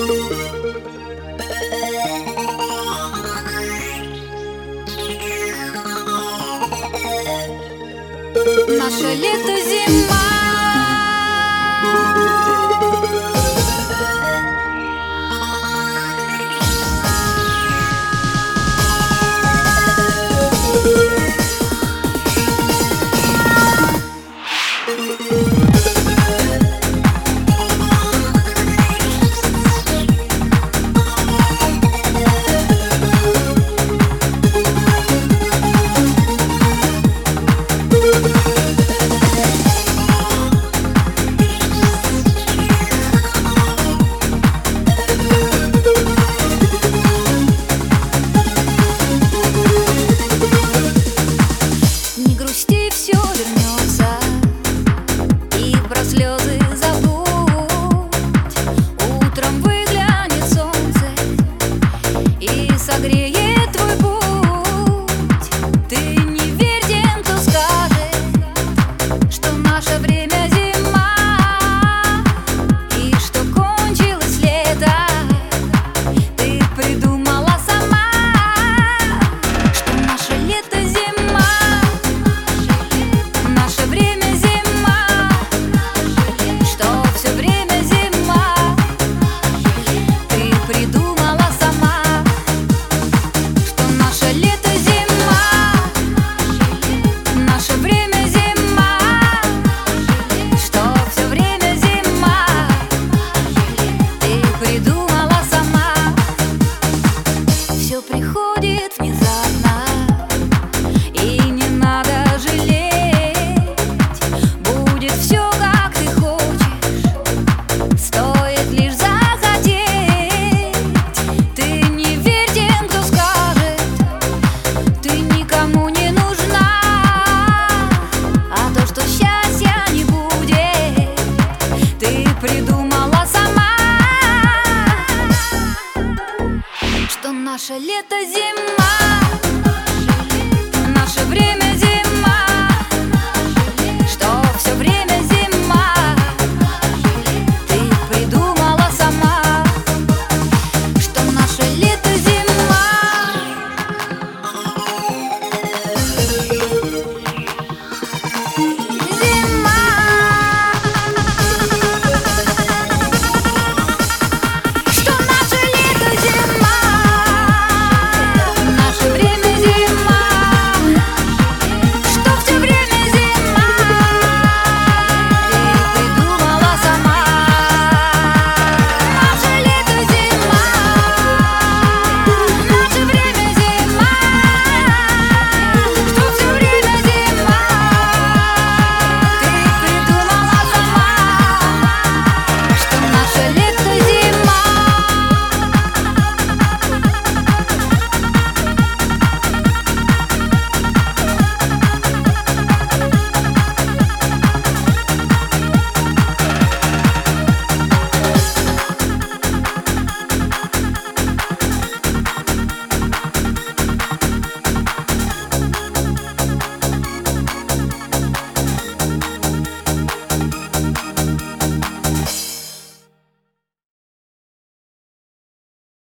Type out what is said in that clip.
Наше лето, зима. Не грусти, все вернется, и про слезы забудь. Утром выглянет солнце и согреет твой путь. Ты не верь тем, кто скажет, что наше время зима, и что кончилось лето. Ты придумала сама, что наше лето зима. Наше время зима, что все время зима. Ты придумала сама, что наше лето зима. Наше время зима, что все время зима. Ты придумала сама. Все приходит внезапно, и не надо жалеть. Будет все, как ты хочешь, стоит лишь захотеть. Ты не верь тем, кто скажет, ты никому не нужна. А то, что счастья не будет, ты придумала сама. Что наше лето зима.